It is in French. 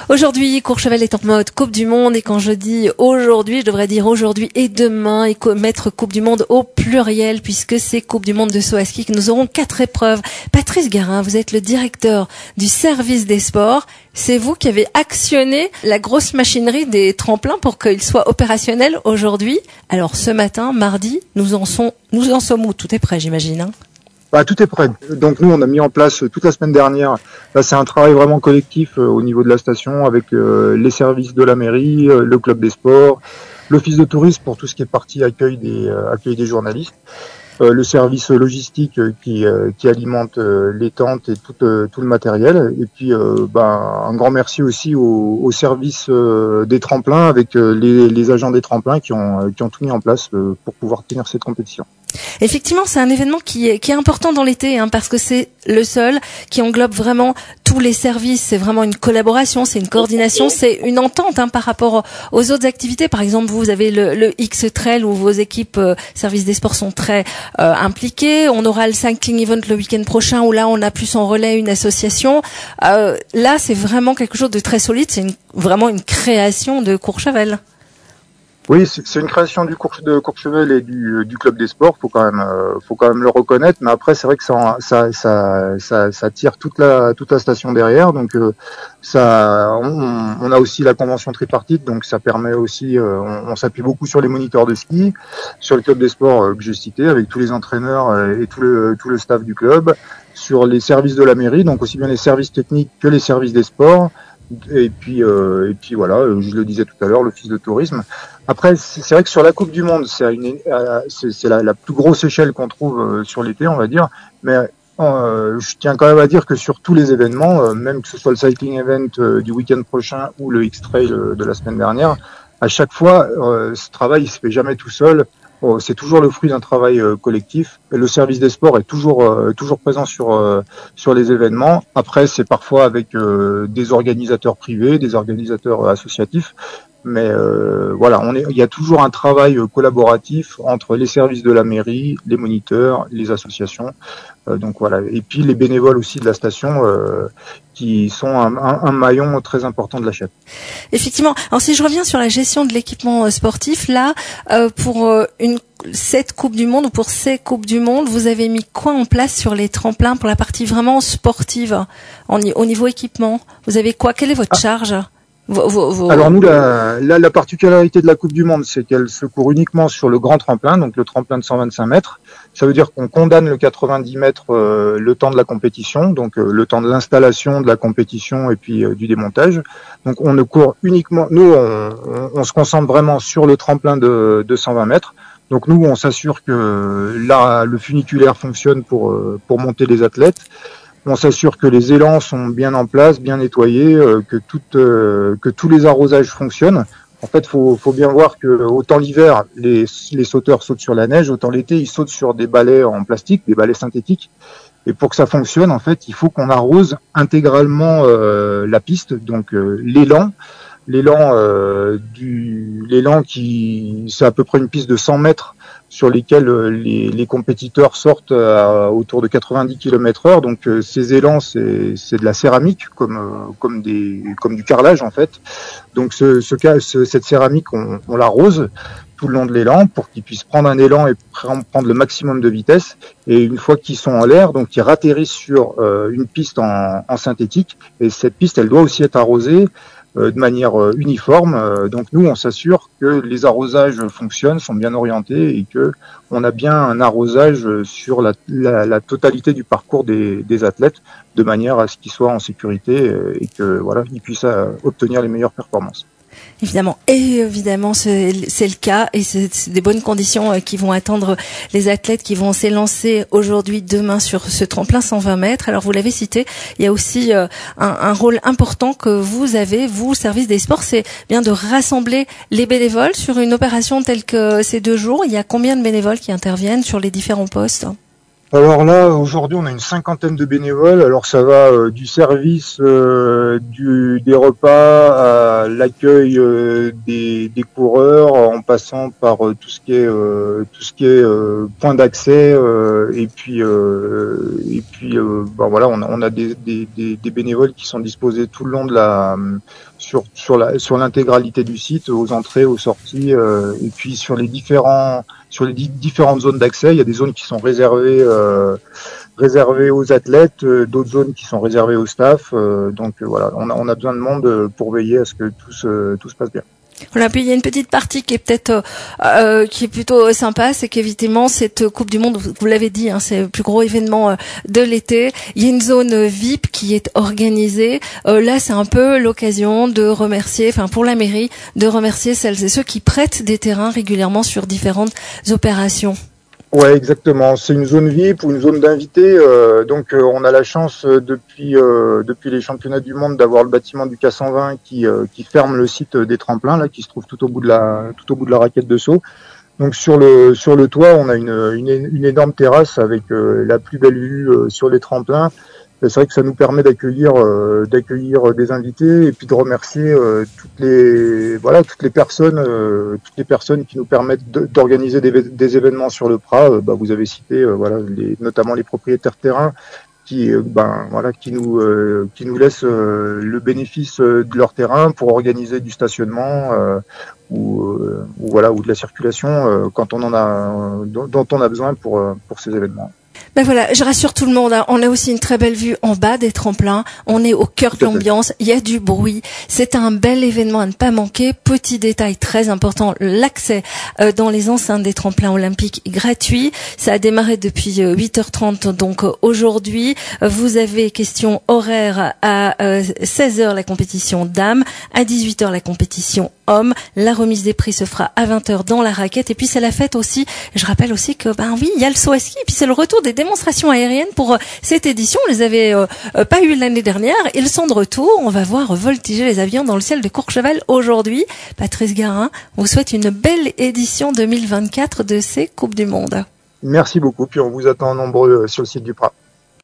Aujourd'hui, Courchevel est en mode Coupe du Monde, et quand je dis aujourd'hui, je devrais dire aujourd'hui et demain, et mettre Coupe du Monde au pluriel, puisque c'est Coupe du Monde de saut à ski que nous aurons 4 épreuves. Patrice Garin, vous êtes le directeur du service des sports. C'est vous qui avez actionné la grosse machinerie des tremplins pour qu'ils soient opérationnels aujourd'hui. Alors ce matin, mardi, nous en sommes où? Tout est prêt, j'imagine, hein? Tout est prêt. Donc nous, on a mis en place toute la semaine dernière. Là, c'est un travail vraiment collectif au niveau de la station avec les services de la mairie, le club des sports, l'office de tourisme pour tout ce qui est partie accueil des journalistes, le service logistique qui alimente les tentes et tout le matériel. Et puis, un grand merci aussi au service des tremplins avec les agents des tremplins qui ont tout mis en place pour pouvoir tenir cette compétition. Effectivement, c'est un événement qui est important dans l'été, parce que c'est le seul qui englobe vraiment tous les services. C'est vraiment une collaboration, c'est une coordination, c'est une entente par rapport aux autres activités. Par exemple, vous avez le X-Trail où vos équipes services des sports sont très impliquées. On aura le Cycling Event le week-end prochain où là, on a plus en relais une association. Là, c'est vraiment quelque chose de très solide. C'est vraiment une création de Courchevel. Oui, c'est une création de Courchevel et du club des sports. Faut quand même le reconnaître. Mais après, c'est vrai que ça tire toute la station derrière. Donc on a aussi la convention tripartite. Donc ça permet aussi, on s'appuie beaucoup sur les moniteurs de ski, sur le club des sports que j'ai cité, avec tous les entraîneurs et tout le staff du club, sur les services de la mairie, donc aussi bien les services techniques que les services des sports. Et puis voilà, je le disais tout à l'heure, l'office de tourisme. Après, c'est vrai que sur la Coupe du Monde, c'est la plus grosse échelle qu'on trouve sur l'été, on va dire. Mais je tiens quand même à dire que sur tous les événements, même que ce soit le Cycling Event du week-end prochain ou le X-Trail de la semaine dernière, à chaque fois, ce travail il se fait jamais tout seul. C'est toujours le fruit d'un travail collectif. Et le service des sports est toujours présent sur les événements. Après, c'est parfois avec des organisateurs privés, des organisateurs associatifs. Mais voilà, il y a toujours un travail collaboratif entre les services de la mairie, les moniteurs, les associations. Donc voilà. Et puis les bénévoles aussi de la station qui sont un maillon très important de la chaîne. Effectivement. Alors si je reviens sur la gestion de l'équipement sportif, là, pour cette Coupe du Monde ou pour ces Coupes du Monde, vous avez mis quoi en place sur les tremplins pour la partie vraiment sportive au niveau équipement? Vous avez quoi? Quelle est votre charge? Alors nous, la particularité de la Coupe du Monde, c'est qu'elle se court uniquement sur le grand tremplin, donc le tremplin de 125 mètres. Ça veut dire qu'on condamne le 90 mètres le temps de la compétition, donc le temps de l'installation, de la compétition et puis du démontage. Donc on ne court uniquement, nous on se concentre vraiment sur le tremplin de 120 mètres. Donc nous on s'assure que là le funiculaire fonctionne pour monter les athlètes. On s'assure que les élans sont bien en place, bien nettoyés, que tous les arrosages fonctionnent. En fait, faut bien voir que autant l'hiver, les sauteurs sautent sur la neige, autant l'été, ils sautent sur des balais en plastique, des balais synthétiques. Et pour que ça fonctionne, en fait, il faut qu'on arrose intégralement la piste, donc l'élan qui c'est à peu près une piste de 100 mètres sur lesquels les compétiteurs sortent autour de 90 km/h. Donc ces élans, c'est de la céramique comme du carrelage en fait. Donc cette céramique, on l'arrose tout le long de l'élan pour qu'ils puissent prendre un élan et prendre le maximum de vitesse. Et une fois qu'ils sont en l'air, donc ils ratterrissent sur une piste en synthétique. Et cette piste, elle doit aussi être arrosée de manière uniforme. Donc nous, on s'assure que les arrosages fonctionnent, sont bien orientés et que on a bien un arrosage sur la totalité du parcours des athlètes, de manière à ce qu'ils soient en sécurité et que voilà, ils puissent obtenir les meilleures performances. Évidemment, c'est le cas et c'est des bonnes conditions qui vont attendre les athlètes qui vont s'élancer aujourd'hui, demain sur ce tremplin 120 mètres. Alors vous l'avez cité, il y a aussi un rôle important que vous avez, vous, service des sports, c'est bien de rassembler les bénévoles sur une opération telle que ces 2 jours. Il y a combien de bénévoles qui interviennent sur les différents postes? Alors là, aujourd'hui, on a une 50aine de bénévoles. Alors ça va du service des repas à l'accueil des coureurs, en passant par tout ce qui est point d'accès et puis voilà, on a des bénévoles qui sont disposés tout le long de sur l'intégralité du site, aux entrées, aux sorties, et puis sur les différentes zones d'accès. Il y a des zones qui sont réservées aux athlètes, d'autres zones qui sont réservées au staff. Donc voilà, on a besoin de monde pour veiller à ce que tout se passe bien. Voilà, puis il y a une petite partie qui est peut-être qui est plutôt sympa, c'est qu'évidemment cette Coupe du Monde, vous l'avez dit, hein, c'est le plus gros événement de l'été. Il y a une zone VIP qui est organisée. Là, c'est un peu l'occasion de remercier, enfin pour la mairie, de remercier celles et ceux qui prêtent des terrains régulièrement sur différentes opérations. Ouais, exactement. C'est une zone VIP ou une zone d'invités. Donc, on a la chance depuis les championnats du monde d'avoir le bâtiment du K120 qui ferme le site des tremplins là, qui se trouve tout au bout de la raquette de saut. Donc sur le toit, on a une énorme terrasse avec la plus belle vue sur les tremplins. C'est vrai que ça nous permet d'accueillir des invités et puis de remercier toutes les personnes qui nous permettent d'organiser des événements sur le Prat. Vous avez cité notamment les propriétaires terrains qui nous laissent le bénéfice de leur terrain pour organiser du stationnement ou de la circulation quand on dont on a besoin pour ces événements. Ben voilà, je rassure tout le monde, hein. On a aussi une très belle vue en bas des tremplins. On est au cœur de l'ambiance. Il y a du bruit. C'est un bel événement à ne pas manquer. Petit détail très important, l'accès dans les enceintes des tremplins olympiques est gratuit. Ça a démarré depuis 8h30. Donc aujourd'hui, vous avez question horaire à 16h la compétition dames, à 18h la compétition hommes. La remise des prix se fera à 20h dans la raquette. Et puis c'est la fête aussi. Je rappelle aussi que il y a le saut à ski. Et puis c'est le retour des démonstrations aériennes pour cette édition. On les avait pas eu l'année dernière. Ils sont de retour. On va voir voltiger les avions dans le ciel de Courchevel aujourd'hui. Patrice Garin vous souhaite une belle édition 2024 de ces Coupes du Monde. Merci beaucoup. Puis on vous attend nombreux sur le site du Prat.